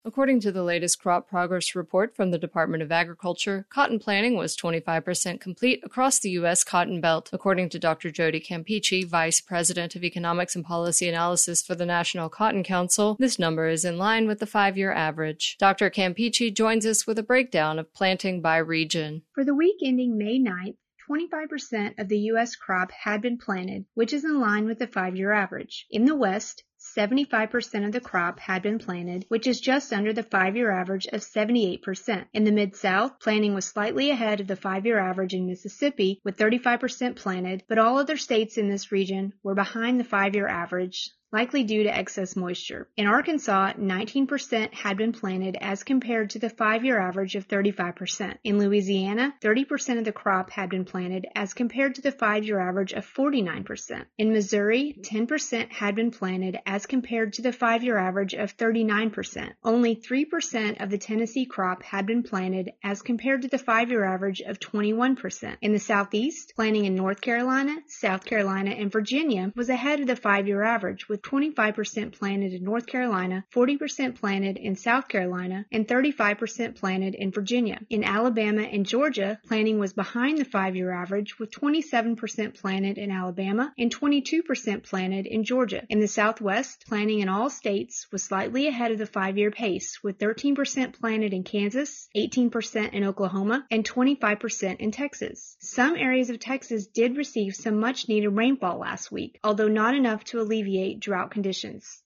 According to the latest crop progress report from the Department of Agriculture, cotton planting was 25% complete across the U.S. Cotton Belt. According to Dr. Jody Campeachy, Vice President of Economics and Policy Analysis for the National Cotton Council, this number is in line with the 5-year average. Dr. Campeachy joins us with a breakdown of planting by region. For the week ending May 9th, 25% of the U.S. crop had been planted, which is in line with the 5-year average. In the West, 75% of the crop had been planted, which is just under the 5-year average of 78%. In the Mid-South, planting was slightly ahead of the 5-year average in Mississippi, with 35% planted, but all other states in this region were behind the 5-year average, likely due to excess moisture. In Arkansas, 19% had been planted as compared to the 5-year average of 35%. In Louisiana, 30% of the crop had been planted as compared to the 5-year average of 49%. In Missouri, 10% had been planted as compared to the 5-year average of 39%. Only 3% of the Tennessee crop had been planted as compared to the 5-year average of 21%. In the Southeast, planting in North Carolina, South Carolina, and Virginia was ahead of the 5-year average, with 25% planted in North Carolina, 40% planted in South Carolina, and 35% planted in Virginia. In Alabama and Georgia, planting was behind the 5-year average, with 27% planted in Alabama and 22% planted in Georgia. In the Southwest, planting in all states was slightly ahead of the 5-year pace, with 13% planted in Kansas, 18% in Oklahoma, and 25% in Texas. Some areas of Texas did receive some much-needed rainfall last week, although not enough to alleviate drought conditions.